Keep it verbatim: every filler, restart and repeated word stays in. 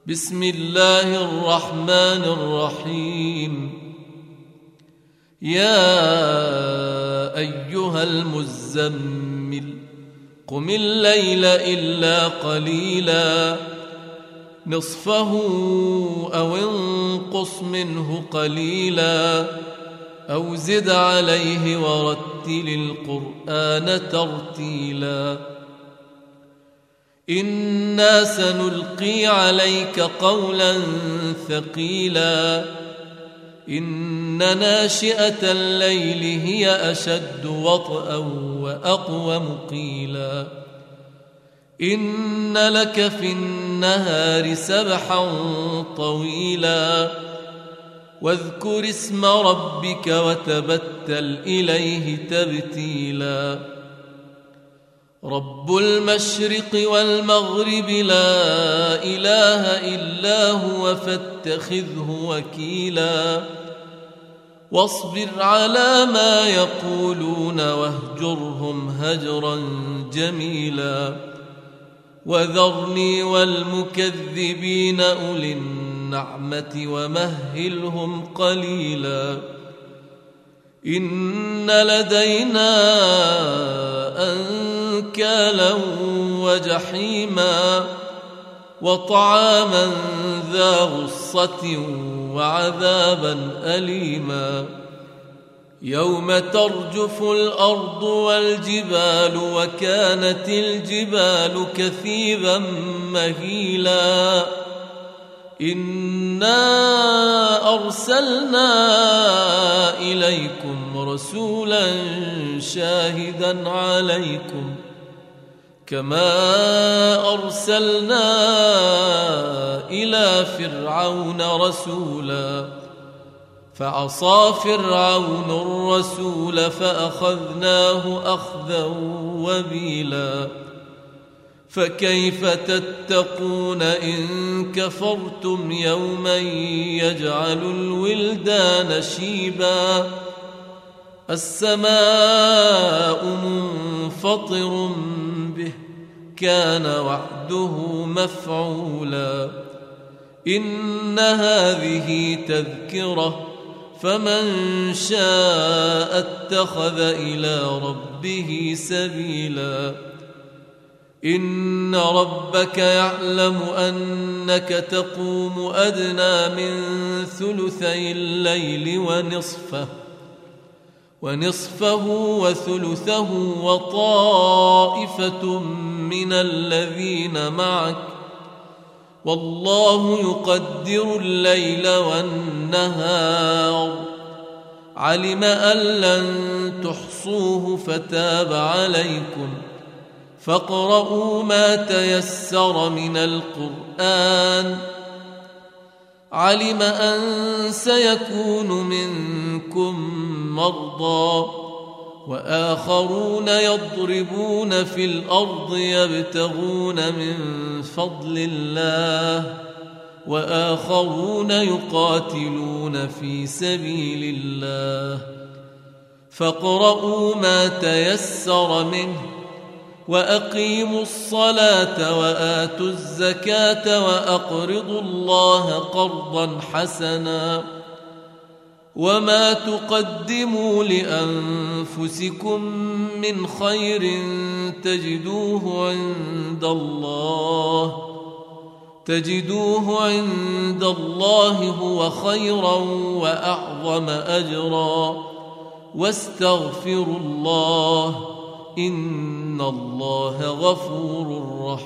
بسم الله الرحمن الرحيم. يا أيها المزمل قم الليل إلا قليلا نصفه أو انقص منه قليلا أو زد عليه ورتل القرآن ترتيلا إنا سنلقي عليك قولا ثقيلا إن ناشئة الليل هي أشد وطئا وأقوم قيلا إن لك في النهار سبحا طويلا واذكر اسم ربك وتبتل إليه تبتيلا رب المشرق والمغرب لا إله إلا هو فاتخذه وكيلا واصبر على ما يقولون واهجرهم هجرا جميلا وذرني والمكذبين أولي النعمة ومهلهم قليلا إن لدينا أنكالا وجحيما وطعاما ذا غصة وعذابا أليما يوم ترجف الأرض والجبال وكانت الجبال كثيبا مهيلا إنا أرسلنا إليكم رسولا شاهدا عليكم كما أرسلنا إلى فرعون رسولا فعصى فرعون الرسول فأخذناه أخذا وبيلا فكيف تتقون إن كفرتم يوما يجعل الولدان شيبا السماء منفطر به كان وعده مفعولا إن هذه تذكرة فمن شاء اتخذ إلى ربه سبيلا إن ربك يعلم أنك تقوم أدنى من ثلثي الليل ونصفه ونصفه وثلثه وطائفة من الذين معك والله يقدر الليل والنهار علم أن لن تحصوه فتاب عليكم فاقرؤوا ما تيسر من القرآن علم أن سيكون منكم مرضى وآخرون يضربون في الأرض يبتغون من فضل الله وآخرون يقاتلون في سبيل الله فاقرؤوا ما تيسر منه وأقيموا الصلاة وآتوا الزكاة وأقرضوا الله قرضا حسنا وما تقدموا لأنفسكم من خير تجدوه عند الله تجدوه عند الله هو خيرا وأعظم أجرا واستغفروا الله إن الله غفور